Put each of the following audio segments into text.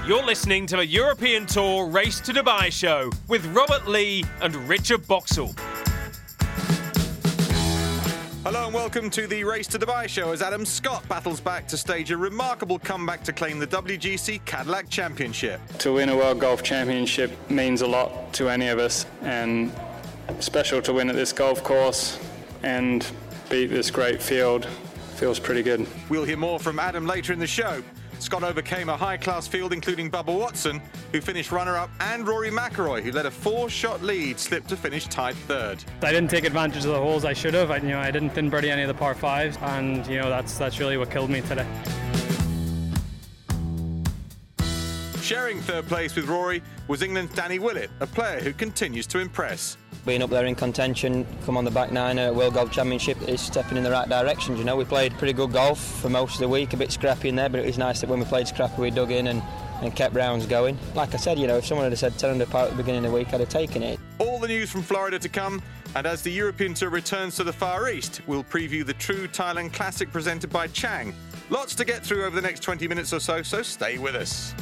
You're listening to the European Tour Race to Dubai show with Robert Lee and Richard Boxall. Hello and welcome to the Race to Dubai show as Adam Scott battles back to stage a remarkable comeback to claim the WGC Cadillac Championship. To win a World Golf Championship means a lot to any of us, and special to win at this golf course and beat this great field. Feels pretty good. We'll hear more from Adam later in the show. Scott overcame a high-class field including Bubba Watson, who finished runner-up, and Rory McIlroy, who led a 4-shot lead, slipped to finish tied third. I didn't take advantage of the holes I should have. I didn't thin birdie any of the par fives, and that's really what killed me today. Sharing third place with Rory was England's Danny Willett, a player who continues to impress. Being up there in contention, come on the back nine at World Golf Championship is stepping in the right direction. We played pretty good golf for most of the week, a bit scrappy in there, but it was nice that when we played scrappy we dug in and kept rounds going. Like I said, if someone had said 10 under par at the beginning of the week, I'd have taken it. All the news from Florida to come, and as the European Tour returns to the Far East, we'll preview the True Thailand Classic presented by Chang. Lots to get through over the next 20 minutes or so stay with us.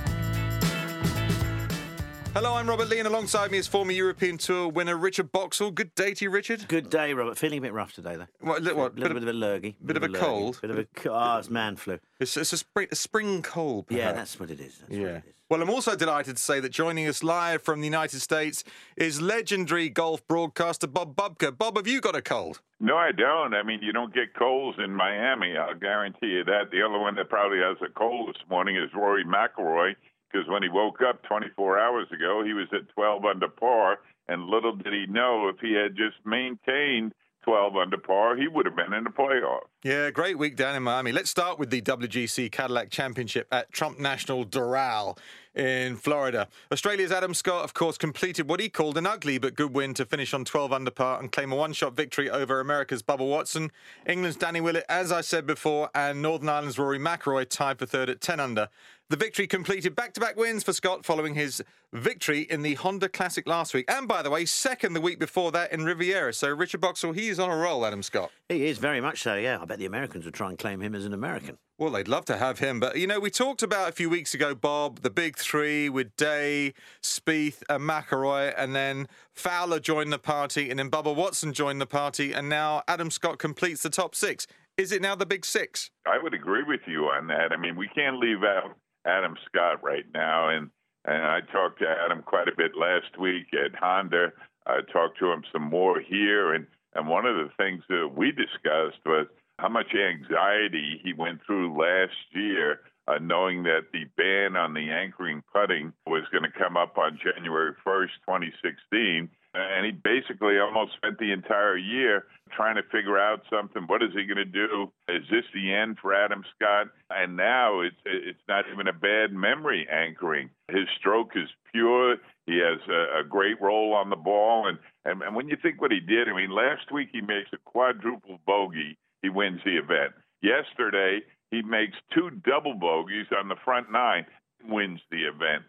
Hello, I'm Robert Lee, and alongside me is former European Tour winner Richard Boxall. Good day to you, Richard. Good day, Robert. Feeling a bit rough today, though. What? A little bit of a lurgy. Bit of a cold. It's man flu. It's a spring cold, perhaps. Yeah, that's what it is. What it is. Well, I'm also delighted to say that joining us live from the United States is legendary golf broadcaster Bob Bubka. Bob, have you got a cold? No, I don't. You don't get colds in Miami. I'll guarantee you that. The only one that probably has a cold this morning is Rory McIlroy, because when he woke up 24 hours ago, he was at 12 under par, and little did he know if he had just maintained 12 under par, he would have been in the playoff. Yeah, great week down in Miami. Let's start with the WGC Cadillac Championship at Trump National Doral in Florida. Australia's Adam Scott, of course, completed what he called an ugly but good win to finish on 12 under par and claim a one-shot victory over America's Bubba Watson. England's Danny Willett, as I said before, and Northern Ireland's Rory McIlroy tied for third at 10 under. The victory completed back-to-back wins for Scott following his victory in the Honda Classic last week. And, by the way, second the week before that in Riviera. So, Richard Boxall, he's on a roll, Adam Scott. He is, very much so, yeah. I bet the Americans would try and claim him as an American. Well, they'd love to have him. But, we talked about a few weeks ago, Bob, the big three with Day, Spieth and McIlroy, and then Fowler joined the party, and then Bubba Watson joined the party, and now Adam Scott completes the top six. Is it now the big six? I would agree with you on that. We can't leave out Adam Scott right now, and I talked to Adam quite a bit last week at Honda. I talked to him some more here, and one of the things that we discussed was how much anxiety he went through last year, knowing that the ban on the anchoring putting was going to come up on January 1st, 2016. And he basically almost spent the entire year trying to figure out something. What is he going to do? Is this the end for Adam Scott? And now it's not even a bad memory anchoring. His stroke is pure. He has a great roll on the ball. And when you think what he did, last week he makes a quadruple bogey. He wins the event. Yesterday, he makes 2 double bogeys on the front nine, wins the event.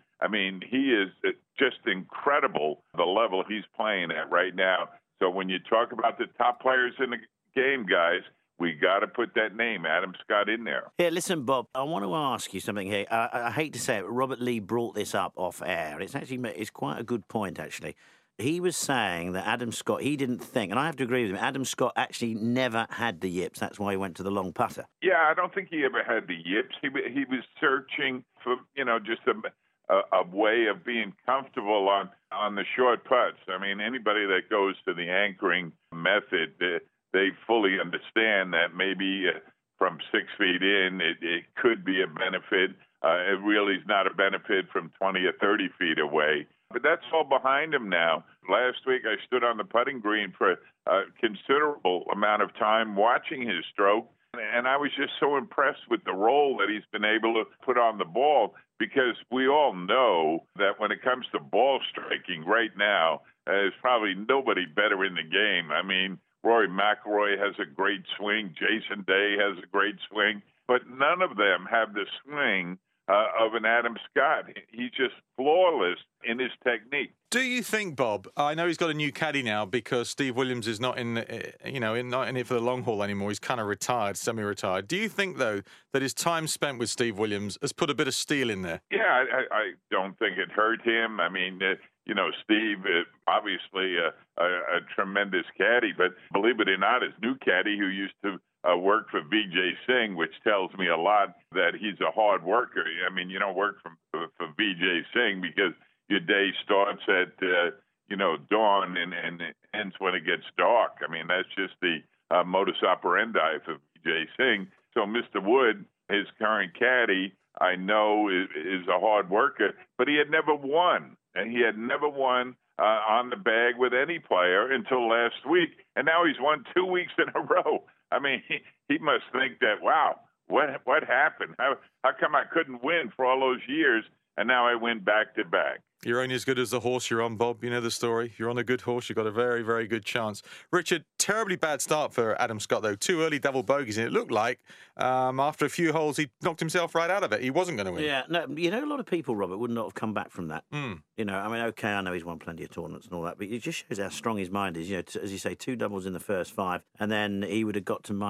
He is just incredible, the level he's playing at right now. So when you talk about the top players in the game, guys, we got to put that name, Adam Scott, in there. Yeah, listen, Bob, I want to ask you something here. I hate to say it, but Robert Lee brought this up off air. It's quite a good point, actually. He was saying that Adam Scott, he didn't think, and I have to agree with him, Adam Scott actually never had the yips. That's why he went to the long putter. Yeah, I don't think he ever had the yips. He was searching for, just a way of being comfortable on the short putts. Anybody that goes to the anchoring method, they fully understand that maybe from 6 feet in, it could be a benefit. It really is not a benefit from 20 or 30 feet away. But that's all behind him now. Last week, I stood on the putting green for a considerable amount of time watching his stroke, and I was just so impressed with the roll that he's been able to put on the ball, because we all know that when it comes to ball striking right now, there's probably nobody better in the game. Rory McIlroy has a great swing. Jason Day has a great swing. But none of them have the swing of an Adam Scott. He's just flawless in his technique. Do you think, Bob? I know he's got a new caddy now because Steve Williams is not in, not in it for the long haul anymore. He's kind of retired, semi-retired. Do you think, though, that his time spent with Steve Williams has put a bit of steel in there? Yeah, I don't think it hurt him. I mean, Steve, obviously a tremendous caddy, but believe it or not, his new caddy who used to work for Vijay Singh, which tells me a lot that he's a hard worker. I mean, you don't work for Vijay Singh because your day starts at, dawn and ends when it gets dark. I mean, that's just the modus operandi for Vijay Singh. So Mr. Wood, his current caddy, I know is a hard worker, but he had never won. And he had never won on the bag with any player until last week. And now he's won 2 weeks in a row. I mean, he must think that, wow, what happened? How come I couldn't win for all those years, and now I win back-to-back? You're only as good as the horse you're on, Bob. You know the story. You're on a good horse. You've got a very, very good chance. Richard, terribly bad start for Adam Scott, though. 2 early double bogeys, and it looked like after a few holes he knocked himself right out of it. He wasn't going to win. Yeah, no, a lot of people, Robert, would not have come back from that. I mean, okay, I know he's won plenty of tournaments and all that, but it just shows how strong his mind is. As you say, 2 doubles in the first 5, and then he would have got to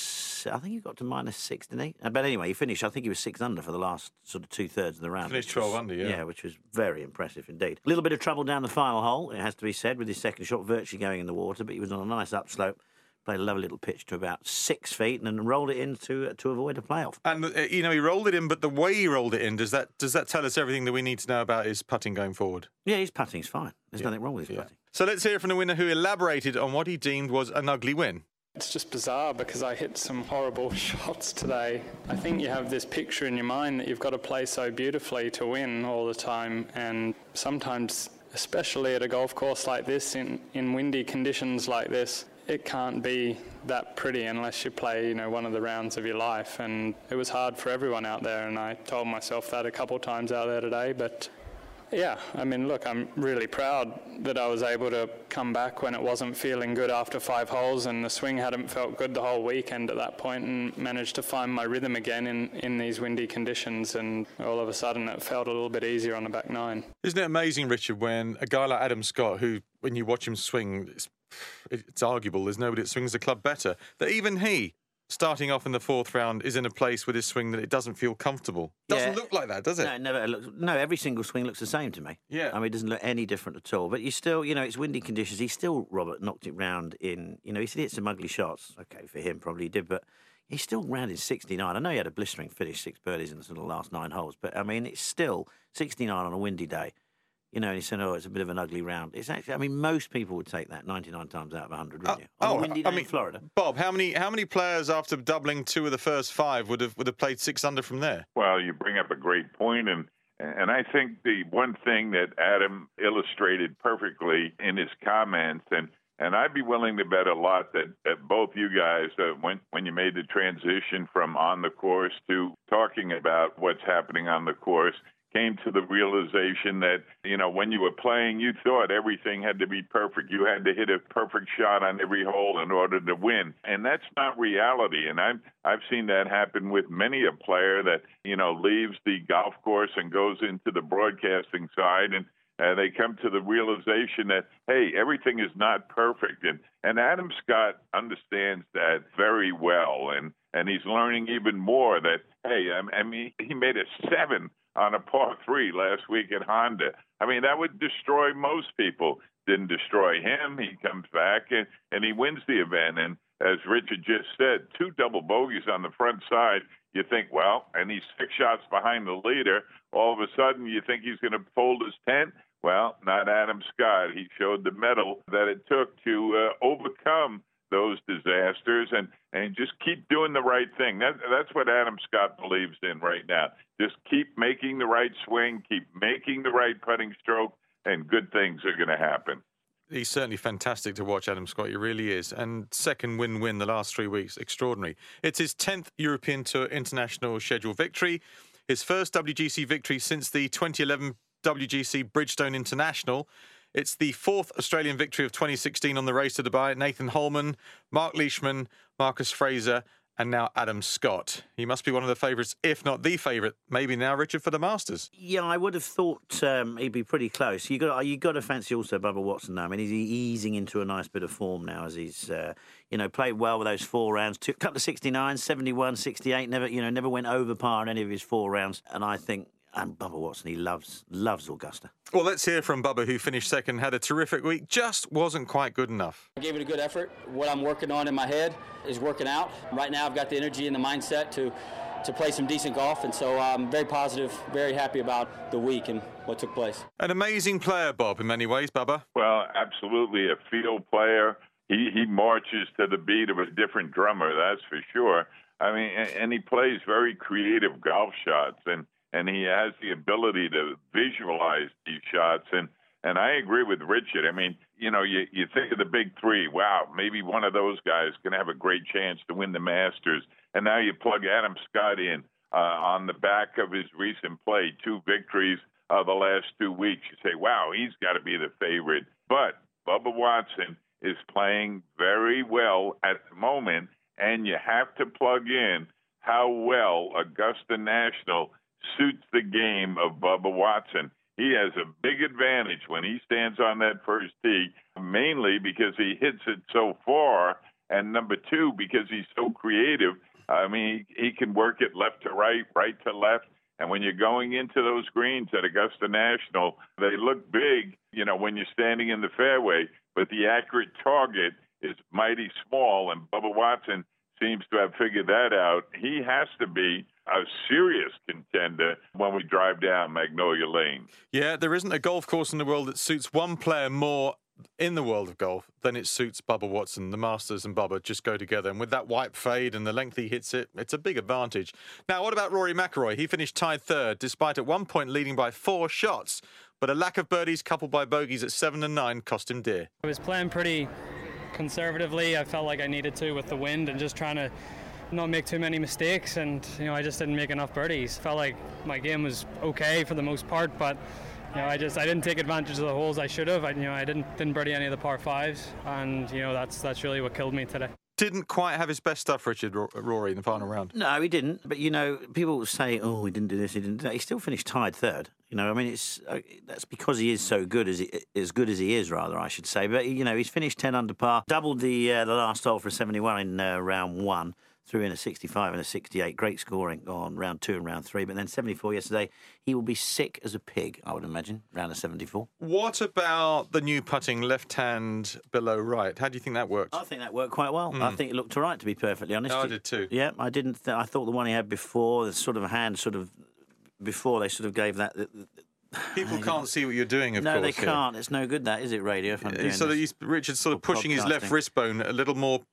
I think he got to -6, didn't he? But anyway, he finished, I think he was 6 under for the last sort of 2/3 of the round. Finished 12 under, yeah. Yeah, which was very impressive indeed. A little bit of trouble down the final hole, it has to be said, with his second shot virtually going in the water, but he was on a nice upslope. Played a lovely little pitch to about 6 feet and then rolled it in to avoid a playoff. And, he rolled it in, but the way he rolled it in, does that tell us everything that we need to know about his putting going forward? Yeah, his putting's fine. There's nothing wrong with his putting. So let's hear from the winner who elaborated on what he deemed was an ugly win. It's just bizarre because I hit some horrible shots today. I think you have this picture in your mind that you've got to play so beautifully to win all the time, and sometimes, especially at a golf course like this, in windy conditions like this, it can't be that pretty unless you play, one of the rounds of your life. And it was hard for everyone out there, and I told myself that a couple of times out there today. But yeah, I mean, look, I'm really proud that I was able to come back when it wasn't feeling good after 5 holes and the swing hadn't felt good the whole weekend at that point, and managed to find my rhythm again in these windy conditions, and all of a sudden it felt a little bit easier on the back 9. Isn't it amazing, Richard, when a guy like Adam Scott, who, when you watch him swing, it's arguable there's nobody that swings the club better, that even he, starting off in the 4th round, is in a place with his swing that it doesn't feel comfortable. Doesn't look like that, does it? No, it never looks. No, every single swing looks the same to me. Yeah. I mean, it doesn't look any different at all. But you still, it's windy conditions. He still, Robert, knocked it round in, he hit some ugly shots. Okay, for him, probably he did, but he still rounded 69. I know he had a blistering finish, 6 birdies in the sort of last 9 holes, but I mean, it's still 69 on a windy day. And he said, it's a bit of an ugly round. It's actually, I mean, most people would take that 99 times out of 100, wouldn't you? On a windy day in Florida. Bob, how many players after doubling 2 of the first 5 would have played 6 under from there? Well, you bring up a great point, and I think the one thing that Adam illustrated perfectly in his comments, and I'd be willing to bet a lot that both you guys, when you made the transition from on the course to talking about what's happening on the course, came to the realization that, when you were playing, you thought everything had to be perfect. You had to hit a perfect shot on every hole in order to win. And that's not reality. And I've seen that happen with many a player that, leaves the golf course and goes into the broadcasting side, and they come to the realization that, hey, everything is not perfect. And Adam Scott understands that very well. And he's learning even more that, hey, I mean, he made a 7 on a par 3 last week at Honda. I mean, that would destroy most people. Didn't destroy him. He comes back and he wins the event. And as Richard just said, 2 double bogeys on the front side. You think, well, and he's 6 shots behind the leader. All of a sudden, you think he's going to fold his tent. Well, not Adam Scott. He showed the mettle that it took to overcome those disasters and just keep doing the right thing. That's what Adam Scott believes in right now. Just keep making the right swing, keep making the right putting stroke, and good things are going to happen. He's certainly fantastic to watch, Adam Scott. He really is. And second win-win the last 3 weeks. Extraordinary. It's his 10th European Tour International schedule victory. His first WGC victory since the 2011 WGC Bridgestone International. It's the 4th Australian victory of 2016 on the Race to Dubai. Nathan Holman, Mark Leishman, Marcus Fraser and now Adam Scott. He must be one of the favourites, if not the favourite, maybe now, Richard, for the Masters. Yeah, I would have thought he'd be pretty close. You got to fancy also Bubba Watson now. I mean, he's easing into a nice bit of form now as he's played well with those 4 rounds. Took a couple of 69, 71, 68. Never went over par in any of his 4 rounds. And I think. And Bubba Watson, he loves Augusta. Well, let's hear from Bubba, who finished second, had a terrific week, just wasn't quite good enough. I gave it a good effort. What I'm working on in my head is working out. Right now, I've got the energy and the mindset to play some decent golf, and so I'm very positive, very happy about the week and what took place. An amazing player, Bob, in many ways, Bubba. Well, absolutely a field player. He marches to the beat of a different drummer, that's for sure. I mean, and he plays very creative golf shots, and he has the ability to visualize these shots. And I agree with Richard. I mean, you think of the big 3. Wow, maybe one of those guys can have a great chance to win the Masters. And now you plug Adam Scott in on the back of his recent play, 2 victories the last 2 weeks. You say, wow, he's got to be the favorite. But Bubba Watson is playing very well at the moment, and you have to plug in how well Augusta National suits the game of Bubba Watson. He has a big advantage when he stands on that first tee, mainly because he hits it so far, and number 2, because he's so creative. I mean, he can work it left to right, right to left, and when you're going into those greens at Augusta National, they look big, when you're standing in the fairway, but the accurate target is mighty small, and Bubba Watson seems to have figured that out. He has to be a serious contender when we drive down Magnolia Lane. Yeah, there isn't a golf course in the world that suits one player more in the world of golf than it suits Bubba Watson. The Masters and Bubba just go together. And with that white fade and the length he hits it, it's a big advantage. Now, what about Rory McIlroy? He finished tied 3rd, despite at one point leading by 4 shots. But a lack of birdies coupled by bogeys at 7 and 9 cost him dear. I was playing pretty conservatively. I felt like I needed to with the wind and just trying to not make too many mistakes, and I just didn't make enough birdies. Felt like my game was okay for the most part, but I didn't take advantage of the holes I should have. I didn't birdie any of the par 5s, and that's really what killed me today. Didn't quite have his best stuff, Richard, Rory, in the final round. No, he didn't. But people say, "Oh, he didn't do this, he didn't do that." He still finished tied 3rd. That's because he is so good, as good as he is, rather, I should say. But he's finished 10 under par, doubled the last hole for a 71 in round 1. Threw in a 65 and a 68. Great scoring on round 2 and round 3. But then 74 yesterday. He will be sick as a pig, I would imagine, round of 74. What about the new putting left hand below right? How do you think that worked? I think that worked quite well. I think it looked all right, to be perfectly honest. I did too. Yeah, I didn't. I thought the one he had before, the sort of hand, before they sort of gave that. People can't see what you're doing, of course. No, they can't. It's no good, that, is it, radio? If I'm doing Richard's sort of pushing his left wrist bone a little more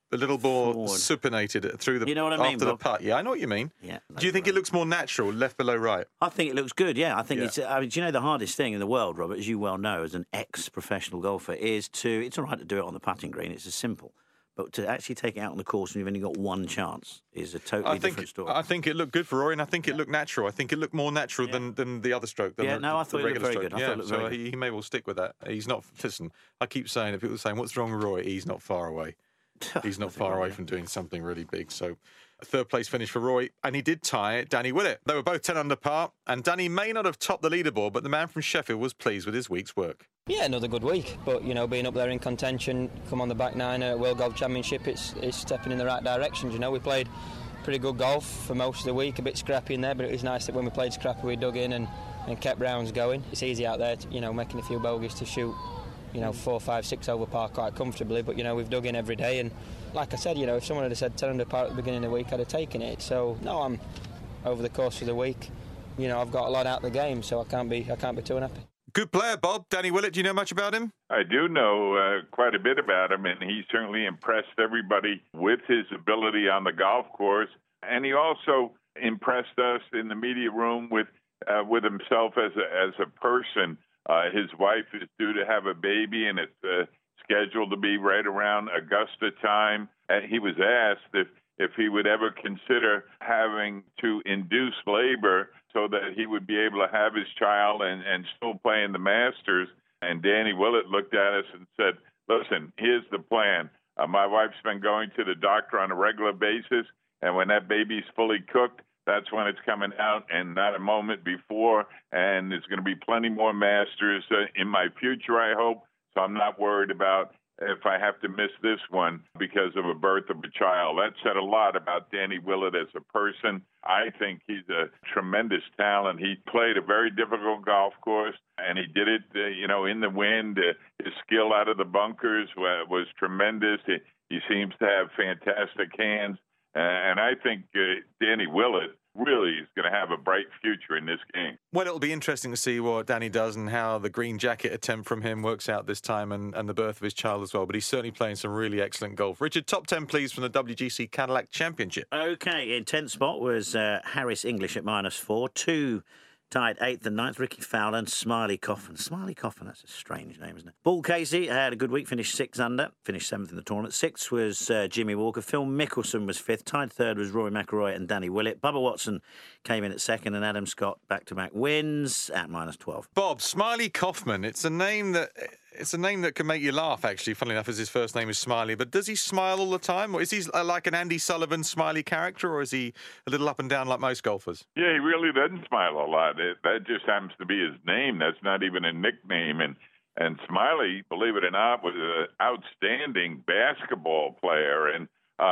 supinated through the after the putt. Yeah, I know what you mean. Yeah. Do you think it looks more natural, left below right? I think it looks good. Yeah, I think it's. I mean, do you know the hardest thing in the world, Robert, as you well know, as an ex-professional golfer, is to. It's all right to do it on the putting green. It's as simple. But to actually take it out on the course when you've only got one chance is a totally different story. I think it looked good for Rory, and I think it looked natural. I think it looked more natural than the other stroke. I thought it looked very good. So he may well stick with that. He's not. Listen, I keep saying it. People are saying, "What's wrong with Rory?" He's not far away. He's not far away from doing something really big. So, a 3rd place finish for Rory, and he did tie Danny Willett. They were both 10 under par, and Danny may not have topped the leaderboard, but the man from Sheffield was pleased with his week's work. Yeah, another good week, but being up there in contention, come on the back 9 at World Golf Championship, it's stepping in the right direction. We played pretty good golf for most of the week, a bit scrappy in there, but it was nice that when we played scrappy we dug in and kept rounds going. It's easy out there, making a few bogeys to shoot 4, 5, 6 over par quite comfortably, but we've dug in every day, and like I said, if someone had said 10 under par at the beginning of the week, I'd have taken it. So no, I'm over the course of the week, I've got a lot out of the game, so I can't be too unhappy. Good player, Bob. Danny Willett, do you know much about him? I do know quite a bit about him, and he certainly impressed everybody with his ability on the golf course. And he also impressed us in the media room with himself as a person. His wife is due to have a baby, and it's scheduled to be right around Augusta time. And he was asked if he would ever consider having to induce labor so that he would be able to have his child and still play in the Masters. And Danny Willett looked at us and said, "Listen, here's the plan. My wife's been going to the doctor on a regular basis. And when that baby's fully cooked, that's when it's coming out, and not a moment before. And there's going to be plenty more Masters in my future, I hope. So I'm not worried about if I have to miss this one because of a birth of a child. That said a lot about Danny Willett as a person. I think he's a tremendous talent. He played a very difficult golf course, and he did it, in the wind. His skill out of the bunkers was tremendous. He seems to have fantastic hands. And I think Danny Willett really is going to have a bright future in this game. Well, it'll be interesting to see what Danny does and how the green jacket attempt from him works out this time and the birth of his child as well. But he's certainly playing some really excellent golf. Richard, top 10, please, from the WGC Cadillac Championship. OK, in 10th spot was Harris English at -4. 2 tied 8th and 9th, Ricky Fowler and Smiley Coffin. Smiley Coffin, that's a strange name, isn't it? Paul Casey had a good week, finished 6 under, finished 7th in the tournament. 6th was Jimmy Walker. Phil Mickelson was 5th. Tied 3rd was Rory McIlroy and Danny Willett. Bubba Watson came in at 2nd, and Adam Scott back-to-back wins at -12. Bob, Smiley Kaufman, it's a name that can make you laugh, actually, funnily enough, as his first name is Smiley. But does he smile all the time? Or is he like an Andy Sullivan smiley character, or is he a little up and down like most golfers? Yeah, he really doesn't smile a lot. That just happens to be his name. That's not even a nickname. And Smiley, believe it or not, was an outstanding basketball player. And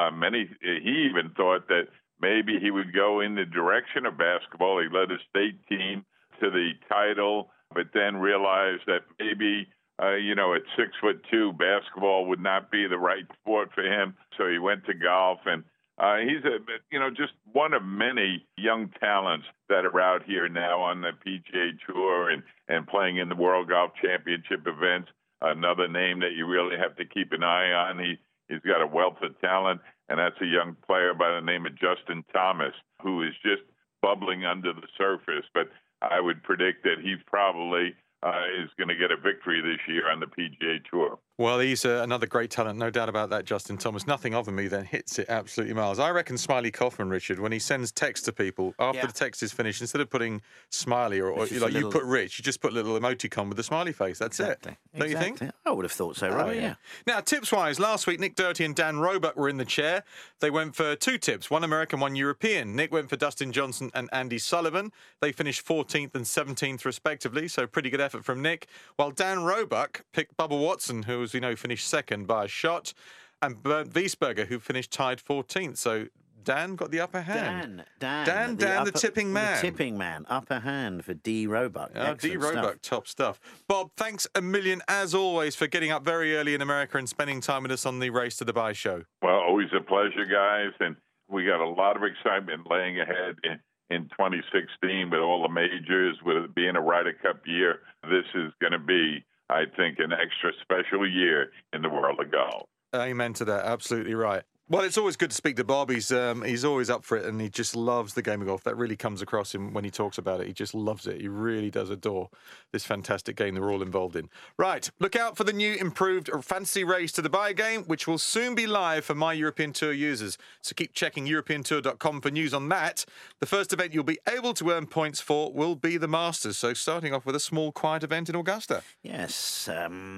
he even thought that maybe he would go in the direction of basketball. He led his state team to the title, but then realized that maybe at 6'2", basketball would not be the right sport for him. So he went to golf, and he's just one of many young talents that are out here now on the PGA Tour and playing in the World Golf Championship events. Another name that you really have to keep an eye on. He's got a wealth of talent, and that's a young player by the name of Justin Thomas, who is just bubbling under the surface. But I would predict that he probably is going to get a victory this year on the PGA Tour. Well, he's another great talent, no doubt about that, Justin Thomas. Nothing of him, he then hits it absolutely miles. I reckon Smiley Kaufman, Richard, when he sends text to people, after the text is finished, instead of putting Smiley or you put Rich, you just put a little emoticon with the smiley face. That's it. Don't you think? I would have thought so, right? Yeah. Now, tips-wise, last week, Nick Doherty and Dan Roebuck were in the chair. They went for 2 tips, 1 American, 1 European. Nick went for Dustin Johnson and Andy Sullivan. They finished 14th and 17th, respectively, so pretty good effort from Nick. While Dan Roebuck picked Bubba Watson, who, as we know, finished 2nd by a shot, and Bernd Wiesberger, who finished tied 14th. So Dan got the upper hand. Dan, the tipping man. The tipping man. Upper hand for D. Roebuck. D. Roebuck, top stuff. Bob, thanks a million, as always, for getting up very early in America and spending time with us on the Race to Dubai show. Well, always a pleasure, guys. And we got a lot of excitement laying ahead in 2016 with all the majors, with it being a Ryder Cup year. This is going to be, I think, an extra special year in the world of golf. Amen to that. Absolutely right. Well, it's always good to speak to Bob. He's always up for it, and he just loves the game of golf. That really comes across him when he talks about it. He just loves it. He really does adore this fantastic game that we're all involved in. Right, look out for the new improved Fantasy Race to Dubai game, which will soon be live for My European Tour users. So keep checking EuropeanTour.com for news on that. The first event you'll be able to earn points for will be the Masters. So starting off with a small, quiet event in Augusta. Yes,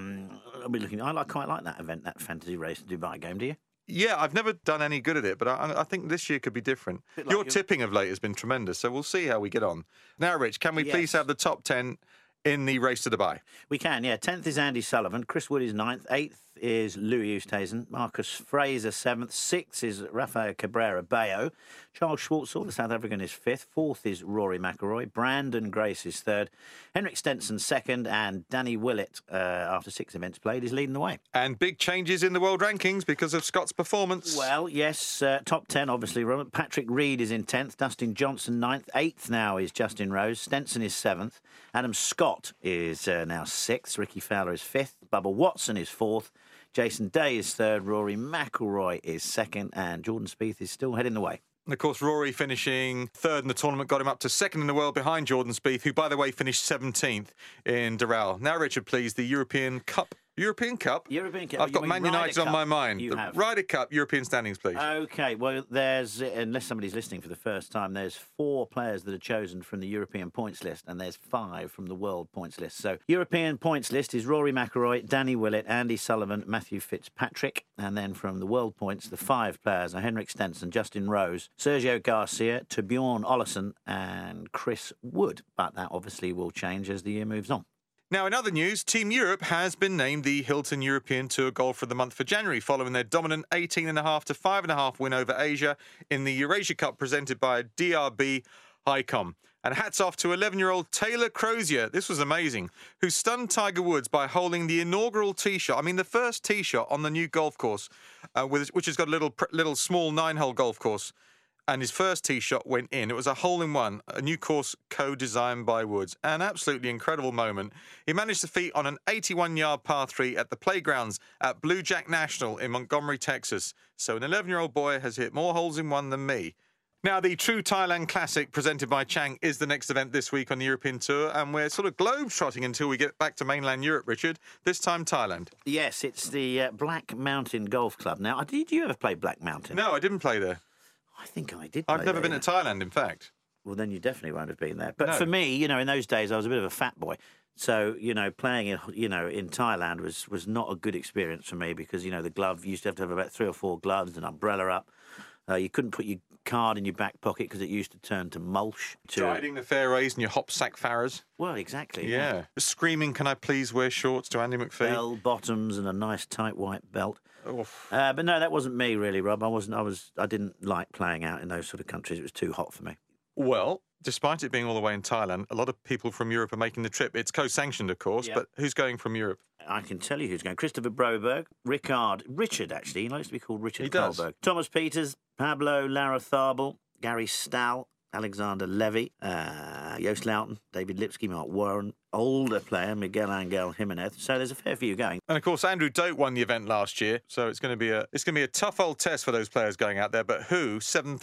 I'll be looking. I quite like that event, that Fantasy Race to Dubai game. Do you? Yeah, I've never done any good at it, but I think this year could be different. Your tipping of late has been tremendous, so we'll see how we get on. Now, Rich, can we please have the top 10 in the Race to Dubai? We can, yeah. 10th is Andy Sullivan. Chris Wood is 9th. 8th is Louis Oosthuizen. Marcus Fraser, 7th. 6th is Rafael Cabrera Bayo. Charles Schwartzel, the South African, is 5th. 4th is Rory McIlroy. Brandon Grace is 3rd. Henrik Stenson, 2nd. And Danny Willett, after 6 events played, is leading the way. And big changes in the world rankings because of Scott's performance. Well, yes, top 10, obviously, Robert. Patrick Reed is in 10th. Dustin Johnson, 9th. 8th now is Justin Rose. Stenson is 7th. Adam Scott is now 6th. Ricky Fowler is 5th. Bubba Watson is 4th. Jason Day is 3rd. Rory McIlroy is 2nd. And Jordan Spieth is still heading the way. And, of course, Rory finishing 3rd in the tournament got him up to 2nd in the world behind Jordan Spieth, who, by the way, finished 17th in Doral. Now, Richard, please, the European Cup European Cup? European Cup. I've got Man United on my mind. You The have. Ryder Cup, European standings, please. Okay, well, there's, unless somebody's listening for the first time, there's 4 players that are chosen from the European points list, and there's 5 from the world points list. So, European points list is Rory McIlroy, Danny Willett, Andy Sullivan, Matthew Fitzpatrick, and then from the world points, the 5 players are Henrik Stenson, Justin Rose, Sergio Garcia, Torbjorn Olesen, and Chris Wood. But that obviously will change as the year moves on. Now, in other news, Team Europe has been named the Hilton European Tour Golfer of the Month for January, following their dominant 18.5 to 5.5 win over Asia in the Eurasia Cup presented by DRB Highcom. And hats off to 11-year-old Taylor Crozier, this was amazing, who stunned Tiger Woods by holding the inaugural tee shot. I mean, the first tee shot on the new golf course, which has got a little small 9-hole golf course. And his first tee shot went in. It was a hole-in-one, a new course co-designed by Woods. An absolutely incredible moment. He managed to feat on an 81-yard par 3 at the playgrounds at Blue Jack National in Montgomery, Texas. So an 11-year-old boy has hit more holes in one than me. Now, the True Thailand Classic presented by Chang is the next event this week on the European Tour, and we're sort of globe-trotting until we get back to mainland Europe, Richard. This time, Thailand. Yes, it's the Black Mountain Golf Club. Now, did you ever play Black Mountain? No, I didn't play there. I think I did. I've never been to Thailand, in fact. Well, then you definitely won't have been there. But No. for me, in those days, I was a bit of a fat boy. So, playing in Thailand was not a good experience for me because, the glove, you used to have about 3 or 4 gloves, an umbrella up. You couldn't put your card in your back pocket because it used to turn to mulch. Striding the fairways and your hop sack Farrahs. Well, exactly. Yeah. Screaming, can I please wear shorts to Andy McPhee? Bell bottoms and a nice tight white belt. Oof. But no, that wasn't me really, Rob. I didn't like playing out in those sort of countries. It was too hot for me. Well, despite it being all the way in Thailand, a lot of people from Europe are making the trip. It's co-sanctioned, of course, but who's going from Europe? I can tell you who's going. Christopher Broberg, Richard, actually. He likes to be called Richard He does. Karlberg. Thomas Peters, Pablo Larrazábal, Gary Stahl, Alexander Levy, Joost Luiten, David Lipsky, Mark Warren, older player Miguel Angel Jimenez. So there's a fair few going. And of course, Andrew Dote won the event last year, so it's going to be a tough old test for those players going out there. But who,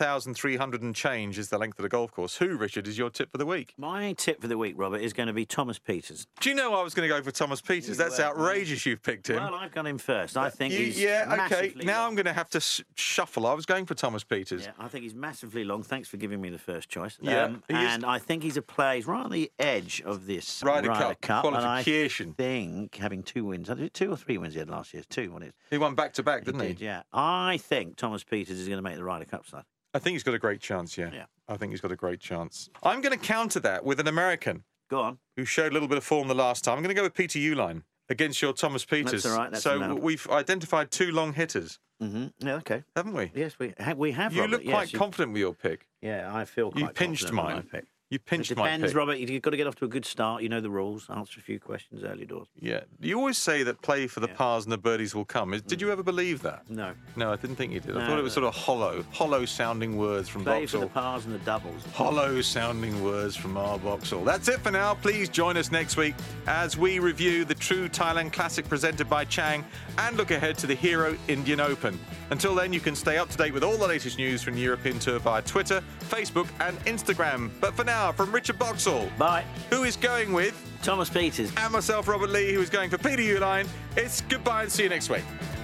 7,300 and change is the length of the golf course. Who, Richard, is your tip for the week? My tip for the week, Robert, is going to be Thomas Peters. Do you know I was going to go for Thomas Peters? That's outrageous. You've picked him. Well, I've got him first. I think he's okay. massively Now long. I'm going to have to shuffle. I was going for Thomas Peters. Yeah, I think he's massively long. Thanks for giving me the first choice. Yeah, and I think he's he's right on the edge of this Ryder Cup qualification. And I think having 2 wins, 2 or 3 wins he had last year. 2 won it. He won back-to-back, didn't he? Did, yeah. I think Thomas Peters is going to make the Ryder Cup side. I think he's got a great chance, yeah. Yeah. I think he's got a great chance. I'm going to counter that with an American. Go on. Who showed a little bit of form the last time. I'm going to go with Peter Uihlein against your Thomas Peters. That's all right. That's so allowed. we've identified 2 long hitters. Mm-hmm. Yeah, okay. Haven't we? Yes, we have, You Robert. look quite confident with your pick. Yeah, I feel quite You pinched confident with mine. my pick. You pinched It my depends, pick. Robert. You've got to get off to a good start. You know the rules. Answer a few questions early doors. Yeah. You always say that play for the pars and the birdies will come. Did you ever believe that? No. No, I didn't think you did. I No, thought it was sort of hollow-sounding words from Play for the Vauxhall. pars and the doubles. Hollow-sounding words from our Vauxhall. That's it for now. Please join us next week as we review the True Thailand Classic presented by Chang and look ahead to the Hero Indian Open. Until then, you can stay up to date with all the latest news from the European Tour via Twitter, Facebook and Instagram. But for now, from Richard Boxall, Bye. who is going with Thomas Peters. and myself, Robert Lee, who is going for Peter Uihlein, it's goodbye and see you next week.